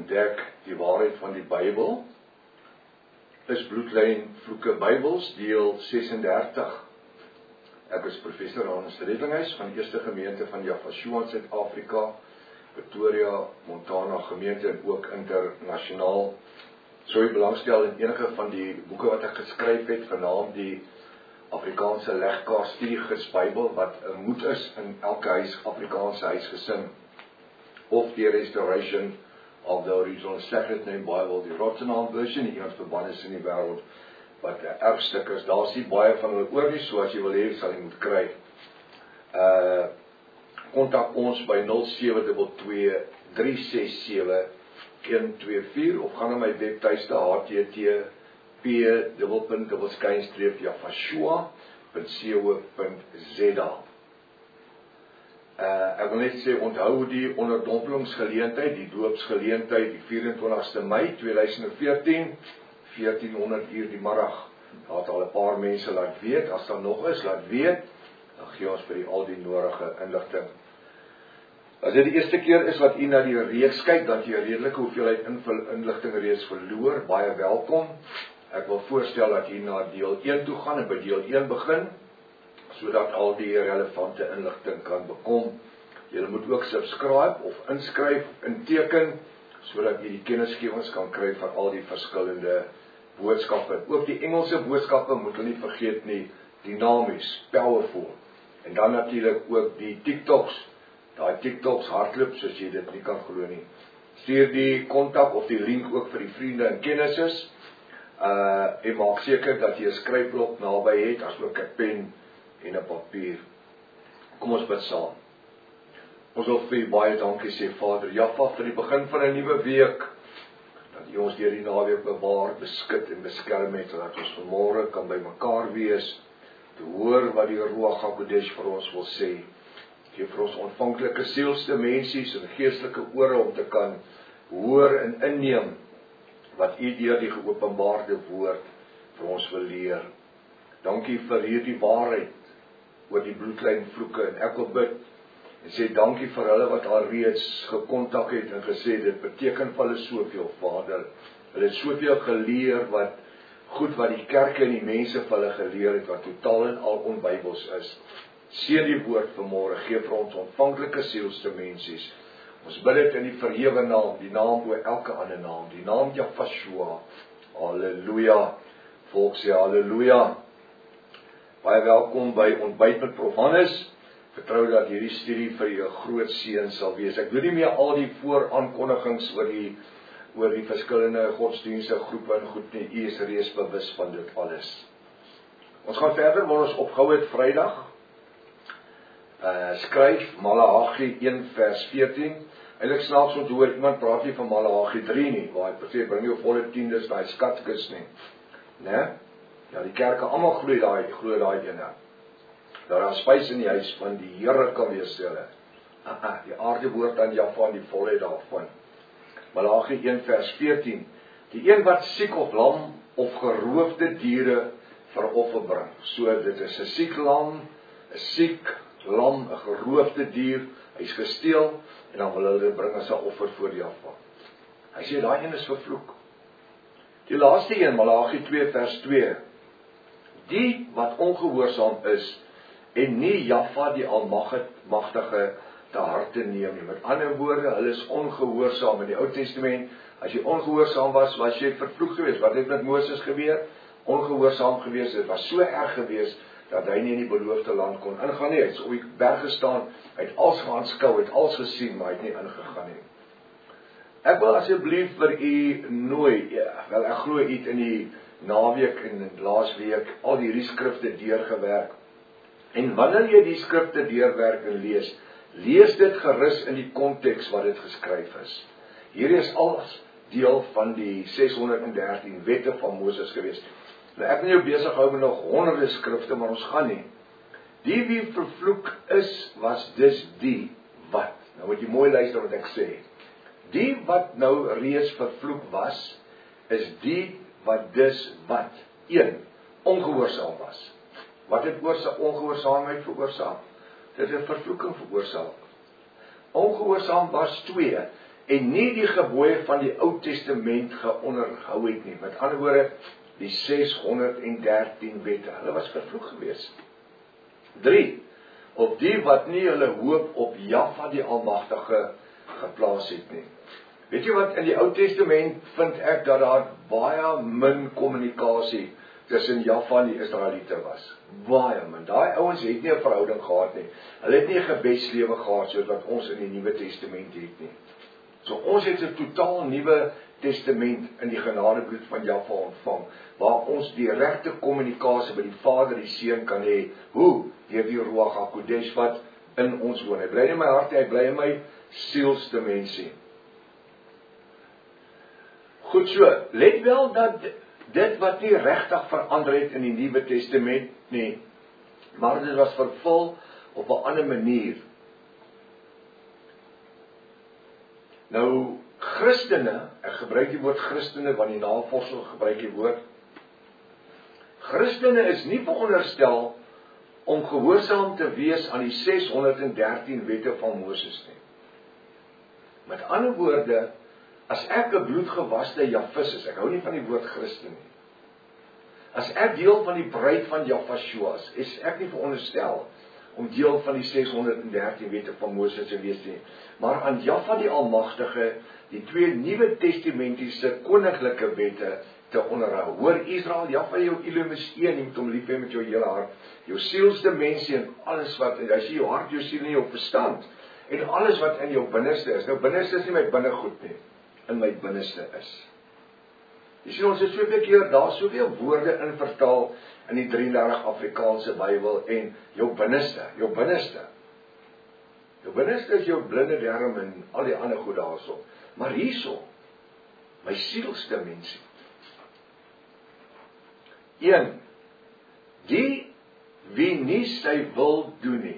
ontdek die waarheid van die Bybel, is Bloedlyn Vloeke Bybels, deel 36. Ek is professor Hans Redlinghuis van die Eerste Gemeente van Yafashua in Suid-Afrika, Pretoria, Montana gemeente en ook internasionaal. Sou jy belangstel in enige van die boeke wat ek geskryf het, genaamd die Afrikaanse legkaart studiegids Bybel, wat 'n moet is in elke Afrikaanse huisgesin, of die Restoration of the Original Sacred Name Bible, die Rotterdam version, die een verband is in die wêreld, wat 'n erfstuk is. Daar is nie baie van hulle oor nie, so as jy wil hê, sal jy moet kry. Kontak ons by 0722367124 of gaan na my webtuiste http://yafashua.co.za. Ek wil net sê, onthou die onderdompelingsgeleentheid, die doopsgeleentheid, die 24ste Mei 2014, 1400 uur die middag. Daar het al 'n paar mense laat weet, as daar nog is, laat weet, dan gee ons vir al die nodige inligting. As dit die eerste keer is wat u na die reeks kyk, dat jy 'n redelike hoeveelheid inligting reeds verloor, baie welkom. Ek wil voorstel dat jy na deel 1 toe gaan en by deel 1 begin, sodat al die relevante inligting kan bekom. Jy moet ook subscribe of inskryf, inteken, sodat jy die kennisgewings kan kry van al die verskillende boodskappe. Ook die Engelse boodskappe moet hulle nie vergeet nie, dinamies, powerful. En dan natuurlik ook die TikToks, daai TikToks hardloop, soos jy dit nie kan glo nie. Stuur die kontak of die link ook vir die vriende en kennisses, en maak seker dat jy 'n skryfblok naby het, as ook 'n pen en 'n papier. Kom ons bid saam. Ons wil vir u baie dankie sê, Vader Jaffa, vir die begin van 'n nuwe week, dat u ons deur die naweek bewaar, beskut en beskerm het, dat ons vanmôre kan by mekaar wees, te hoor wat die Ruach HaKodesh vir ons wil sê. Geef vir ons ontvanklike sielsdimensies en geestelike ore om te kan hoor en inneem wat u deur die geopenbaarde woord vir ons wil leer. Dankie vir hierdie waarheid oor die bloedlyn vloeke, en ek wil bid en sê dankie vir hulle wat al reeds gekontak het en gesê dit beteken vir hulle soveel, Vader. Hulle het soveel geleer wat die kerke en die mense vir hulle geleer het, wat totaal en al onbybels is. Seën die woord vanmôre, gee vir ons ontvanklike sielsdimensies. Ons bid dit in die verhewe naam, die naam oor elke ander naam, die naam Yafashua. Halleluja. Volk sê halleluja. Baie welkom by Ontbyt met Prof Hannes. Vertrou dat hierdie studie vir jou groot seën sal wees. Ek doen nie meer al die vooraankondigings oor die verskillende godsdienste groepe en goed nie. U is reeds bewus van dit alles. Ons gaan verder waar ons opgehou het Vrydag. Skryf Maleagi 1 vers 14. Eintlik snaaks om te hoor, iemand praat nie van Maleagi 3 nie, waar hy sê, bring jou volle tiendes, daai skatkis nie. Né? Ja, die kerke almal glo daai ene. Dat daar spys in die huis van die Here kan wees, sê hulle. Die aarde woord aan Jaffa en die volheid daarvan. Maleagi 1 vers 14. Die een wat siek of lam of geroofde diere vir offer bring. So dit is 'n siek lam, 'n siek lam, 'n geroofde dier, hy's gesteel, en dan wil hulle bring as 'n offer voor Jaffa. Hy sê daai een is vervloek. Die laaste een, Maleagi 2 vers 2. Die wat ongehoorsaam is, en nie Jaffa die Almagtige te harte neem nie. Met ander woorde, hulle is ongehoorsaam. In die Ou Testament, as jy ongehoorsaam was jy vervloek geweest. Wat het met Moses gebeur? Ongehoorsaam geweest. Dit was so erg geweest, dat hy nie in die beloofde land kon ingaan nie. Hy het op die berg gestaan, hy het alles aanskou, hy het alles gesien, maar hy het nie ingegaan nie. Ek wil asseblief vir u nooi, ek glo u het in die naweek en laasweek al die skrifte deurgewerk. En wanneer jy die skrifte deurwerk en lees dit gerus in die konteks wat dit geskryf is. Hier is alles deel van die 613 wette van Moses geweest. Nou ek ben jou besig hou met nog honderde skrifte, maar ons gaan nie. Die wie vervloek is, was dus die wat. Nou moet jy mooi luister wat ek sê. Die wat nou reeds vervloek was, is die wat dus wat. 1. Ongehoorsaam was. Wat het ongehoorsaamheid veroorsaak? Dit het vervloeking veroorsaak. Ongehoorsaam was 2. en nie die gebooie van die Ou Testament geonderhou het nie. Met ander woorde, die 613 wette, hulle was vervloek gewees. 3, op die wat nie hulle hoop op Jahwe die Almagtige geplaas het nie. Weet jy wat, in die Ou Testament vind ek dat daar baie min kommunikasie tussen Jahwe en die Israeliete was. Baie min. Daai ouens het nie 'n verhouding gehad nie. Hulle het nie 'n gebedslewe gehad soos wat ons in die Nuwe Testament het nie. So ons het 'n totaal nuwe testament in die genadebloed van Jahwe ontvang, waar ons die regte kommunikasie met die Vader, die Seun kan hê. Hoe? Deur die Ruach HaKodesh wat in ons woon. Hy bly in my hart, hy bly in my sielsdimensie. Goed so, let wel dat dit wat nie regtig verander het in die Nuwe Testament nie, maar dit was vervul op 'n ander manier. Nou, Christene, ek gebruik die woord Christene, want die navorsers gebruik die woord. Christene is nie veronderstel om gehoorsaam te wees aan die 613 wette van Moses nie. Met ander woorde, as ek 'n bloedgewaste Jafis is, ek hou nie van die woord Christen nie. As ek deel van die bruid van Jahweh is ek nie veronderstel om deel van die 613 wette van Moses te wees nie, maar aan Jahwe die Almagtige, die 2 Nuwe Testamentiese koninklike wette te onderhou. Hoor Israel, Jahwe jou Elohim is een, jy moet hom lief hê met jou hele hart, jou sielsdimensie en alles wat, hy sê jou hart, jou siel en jou verstand, en alles wat in jou binneste is. Nou binneste is nie my binnegoed nie, in my binneste is. Jy sien, ons het soveel keer, daar soveel woorde in vertaal in die 33 Afrikaanse Bybel en jou binneste. Jou binneste is jou blinde darm en al die ander goed daarso. Maar hierso, my sielsdimensie. 1. Die wie nie sy wil doen nie.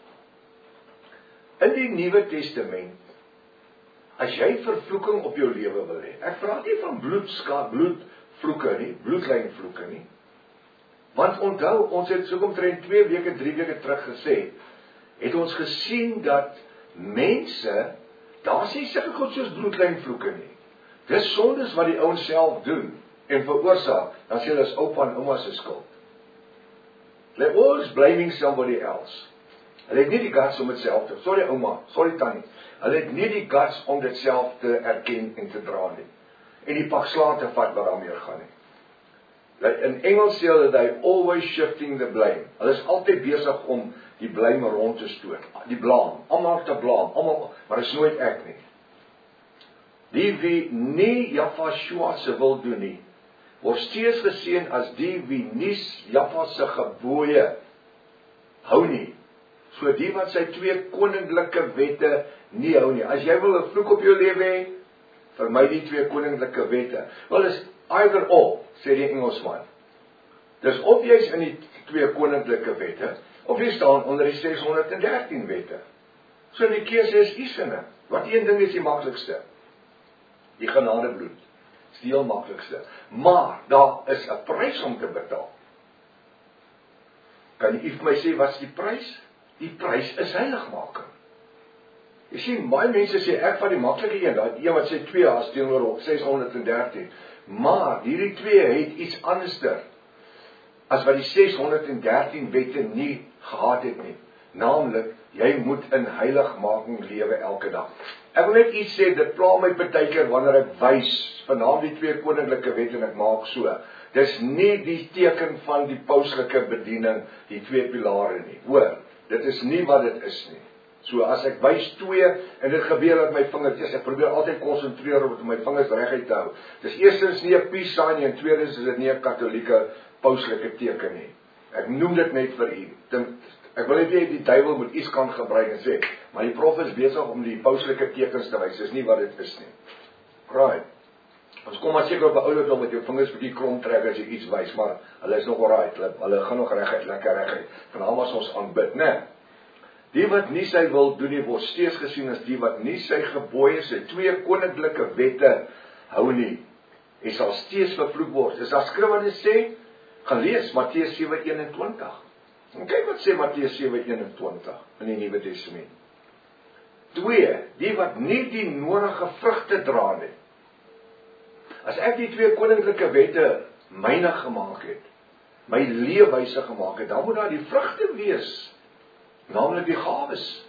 In die Nuwe Testament, as jy vervloeking op jou lewe wil hê, ek praat nie van bloedvloeke nie, bloedlynvloeke nie. Want onthou, ons het so omtrent 2 weke, 3 weke terug gesê, het ons gesien dat mense, daar is nie sulke goed soos bloedlynvloeke nie. Dis sondes wat die ouens self doen en veroorsaak, dan sê hulle is oupa en ouma se skuld. They're always blaming somebody else. Hulle het nie die guts om dit self te, sorry ouma, sorry tannie, hulle het nie die guts om dit self te erken en te dra nie. En die pak slaag te vat wat daarmee gaan nie. In Engels sê hulle, they always shifting the blame. Hulle is altyd besig om die blame rond te stoot. Die blame, almal te blame, almal, maar is nooit ek nie. Die wie nie Jahwe se wil doen nie, word steeds gesien as die wie nie Jahwe se gebooie hou nie. So die wat sy 2 koninklike wette nie hou nie. As jy wil 'n vloek op jou lewe hê, vermy die 2 koninklike wette. Wel is either or, sê die Engelsman. Dis of jy's in die 2 koninklike wette, of jy staan onder die 613 wette. So die keuse is kiesende. Wat een ding is die maklikste? Die genadebloed. Dis die heel maklikste. Maar daar is 'n prys om te betaal. Kan jy vir my sê wat is die prys? Die prys is heiligmaking. Jy sien, baie mense sê ek van die maklike een, daai een wat sê 2 as teenoor 613. Maar hierdie 2 het iets anderster as wat die 613 wette nie gehad het nie. Naamlik, jy moet in heiligmaking lewe elke dag. Ek wil net iets sê, dit pla my partykeer wanneer ek wys, vernaam die 2 koninklike wette en ek maak so. Dis nie die teken van die pauslike bediening, die 2 pilare nie. Hoor, dit is nie wat dit is nie. So as ek wys 2, en dit gebeur dat my vingers, ek probeer altyd konsentreer om my vingers reguit te hou. Dis eerstens nie 'n peace sign nie, en tweedens is dit nie 'n katolieke pauslike teken nie. Ek noem dit net vir u. Ek wil net hê die duiwel moet iets kan gebruik en sê, maar die prof is besig om die pauslike tekens te wys, dis nie wat dit is nie. Right. Ons kom maar seker op 'n ouderdom met jou vingers bietjie krom trek as jy iets wys, maar hulle is nog alright, hulle gaan nog reguit, lekker reguit. Veral as ons aanbid, né? Die wat nie sy wil doen nie, word steeds gesien as die wat nie sy gebooie, sy 2 koninklike wette hou nie, en sal steeds vervloek word. Dis as skrif wat dit sê, gaan lees Matteus 7:21. En kyk wat sê Matteus 7:21 in die Nuwe Testament. 2, die wat nie die nodige vrugte dra nie. As ek die 2 koninklike wette myne gemaak het, my leefwyse gemaak het, dan moet daar die vrugte wees, naamlik die gawes.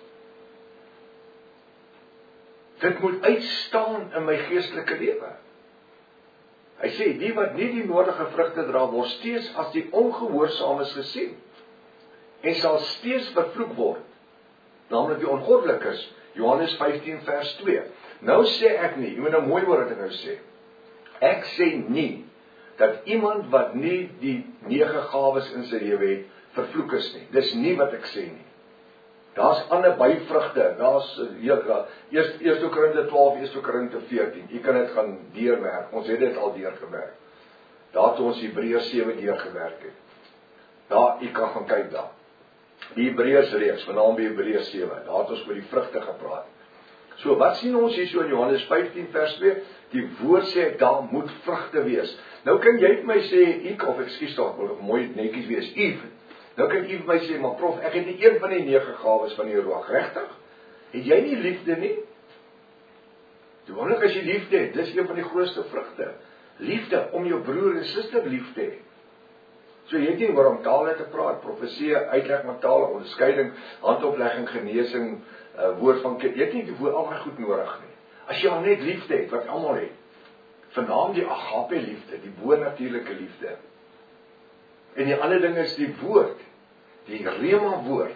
Dit moet uitstaan in my geestelike lewe. Hy sê, die wat nie die nodige vrugte dra, word steeds as die ongehoorsaames gesien, en sal steeds vervloek word, naamlik die ongoddelikes, Johannes 15 vers 2. Nou sê ek nie, jy moet nou mooi hoor wat ek nou sê, ek sê nie, dat iemand wat nie die 9 gawes in sy lewe het, vervloek is nie. Dis nie wat ek sê nie. Daar's ander byvrugte, daar's 1 Korinte 12, 1 Korinte 14, jy kan dit gaan deurwerk, ons het dit al deurgewerk. Daar het ons Hebreërs 7 deurgewerk het. Daar, jy kan gaan kyk daar. Die Hebreërs reeks, vanaand by Hebreërs 7, daar het ons oor die vrugte gepraat. So, wat sien ons hier so in Johannes 15 vers 2? Die woord sê, daar moet vrugte wees. Nou kan jy vir my sê, of ekskuus daar, moet mooi netjies wees, Yves. Nou kan jy vir my sê, maar prof, ek het nie een van die 9 gawes van die roog, regtig? Het jy nie liefde nie? Die wonderlik as jy liefde het, dis een van die grootste vrugte. Liefde, om jou broer en suster lief te hê. So jy het nie oor om tale te praat, profesie, uitleg met tale, onderskeiding, handoplegging, genesing, woord van kind, jy het nie die woord al goed nodig nie. As jy al net liefde het, wat almal het, vanaand die agape liefde, die bonatuurlike liefde. En die ander ding is die woord, die rema woord.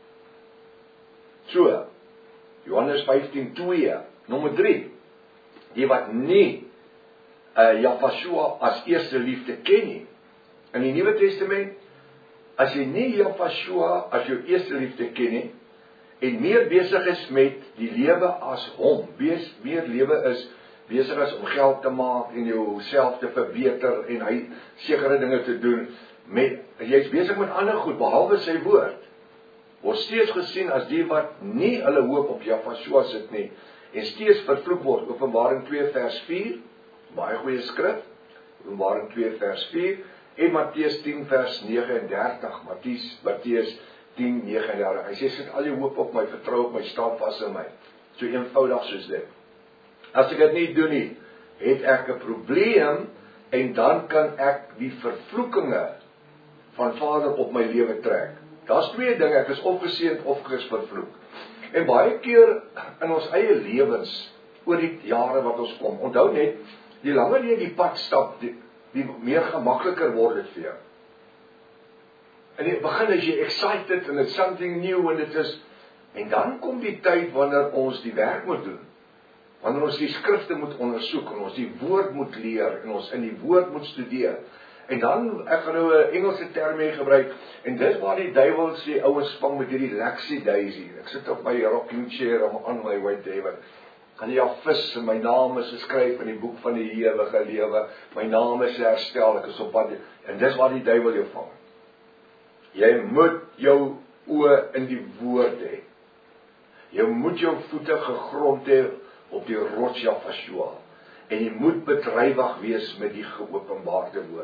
So, Johannes 15:2, nommer 3, die wat nie Jahweh as eerste liefde ken nie. In die Nuwe Testament, as jy nie Jahweh as jou eerste liefde ken nie, en meer besig is met die lewe as hom, meer lewe is besig is om geld te maak en jouself te verbeter en hy sekere dinge te doen, jy is besig met ander goed, behalwe sy woord, word steeds gesien as die wat nie hulle hoop op Jahweh sit nie, en steeds vervloek word. Openbaring 2 vers 4, baie goeie skrif, Openbaring 2 vers 4, en Matteus 10 vers 39, Matteus 10, 39, hy sê, sit al die hoop op my, vertrou op my, staan vas in my, so eenvoudig soos dit. As ek dit nie doen nie, het ek 'n probleem, en dan kan ek die vervloekinge van Vader op my lewe trek. Daar's 2 dinge, ek is opgeseënd of ek is vervloek. En baie keer in ons eie lewens, oor die jare wat ons kom, onthou net, die langer jy die pad stap, die meer gemakliker word dit vir jou. In die begin is jy excited, and it's something new, en dan kom die tyd wanneer ons die werk moet doen, wanneer ons die skrifte moet ondersoek, en ons die woord moet leer, en ons in die woord moet studeer, en dan, ek gaan nou 'n Engelse term mee gebruik, en dis waar die duiwel sê, ouens vang met hierdie Lexi Daisy, ek sit op my rocking chair, on my way to heaven, kan jy al vis, en my naam is geskryf in die boek van die ewige lewe, my naam is herstel, ek is op pad, en dis waar die duiwel jou vang. Jy moet jou oë in die woord hê. Jy moet jou voete gegrond hê op die rots Jahweh. En jy moet bedrywig wees met die geopenbaarde woord.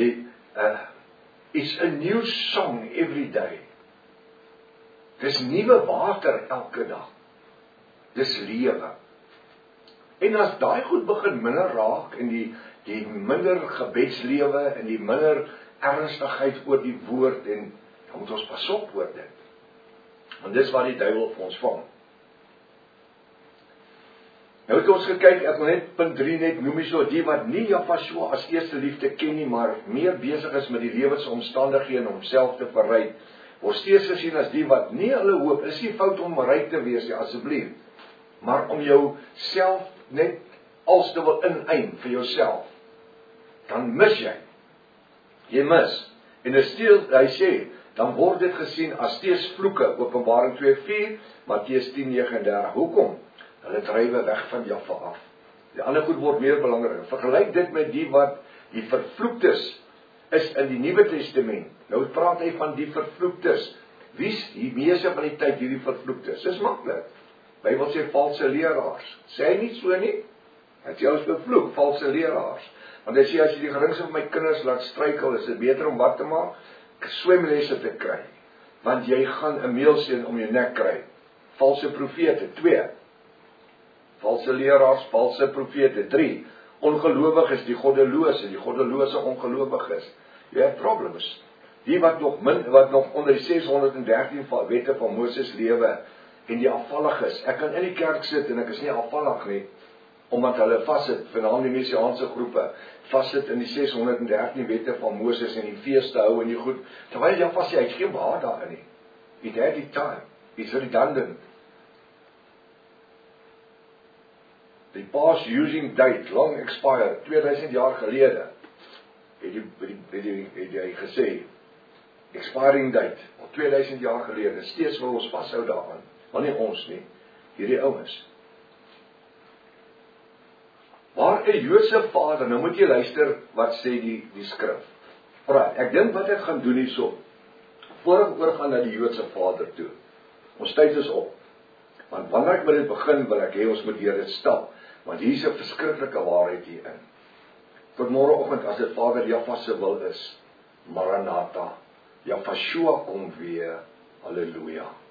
It's a new song every day. Dis nuwe water elke dag. Dis lewe. En as daai goed begin minder raak, en die minder gebedslewe, en die minder ernstigheid oor die woord, en dan moet ons pas op oor dit. Want dis waar die duiwel vir ons vang. Nou het ons gekyk, ek wil net punt 3 net noem so, die wat nie Jahweh as eerste liefde ken nie, maar meer besig is met die lewensomstandighede om homself te verryk, word steeds gesien as die wat nie hulle hoop, is nie fout om ryk te wees, asseblief, maar om jou self net als te wil ineim vir jouself, dan mis jy. Jy mis. En hy sê, dan word dit gesien as steeds vloeke, Openbaring 2:4, Matteus 10:39. Hoekom? Hulle drywe weg van Jahweh af. Die ander goed word meer belangrik. Vergelyk dit met die wat die vervloektes is in die Nuwe Testament. Nou praat hy van die vervloektes. Wie is die meeste van die tyd hierdie vervloektes? Dis maklik. Bybel sê valse leraars. Sê hy nie so nie? Hy sê ons vervloek, valse leraars. Want hy sê as jy die geringste van my kinders laat struikel, is dit beter om wat te maak? Swemlesse te kry. Want jy gaan 'n meelsteen om jou nek kry. valse profete, 2. Valse leraars, valse profete, 3. Ongelowiges, die goddelose ongelowiges. You have problems. Die wat nog onder die 613 wette van Moses lewe, en die afvalliges. Ek kan in die kerk sit en ek is nie afvallig nie, omdat hulle vassit, veral die messiaanse groepe, vassit in die 613 wette van Moses en die feeste hou en die goed, terwyl jy vas sê, hy het geen baat daarin nie. It had its time. It's redundant. The past using date, long expired, 2000 jaar gelede, het hy gesê, expiring date, al 2000 jaar gelede, steeds wil ons vashou daaraan, maar nie ons nie, hierdie ouens. Maar 'n Joodse vader, nou moet jy luister wat sê die skrif. Praat, ek dink wat ek gaan doen hierso, voor ek oorgaan na die Joodse vader toe. Ons tyd is op. Want wanneer ek met dit begin, wil ek hê ons moet deur dit stap, want hier is 'n verskriklike waarheid hierin. Tot môreoggend as dit Vader Jahwe se wil is, Maranatha, Jahwe kom weer. Halleluja.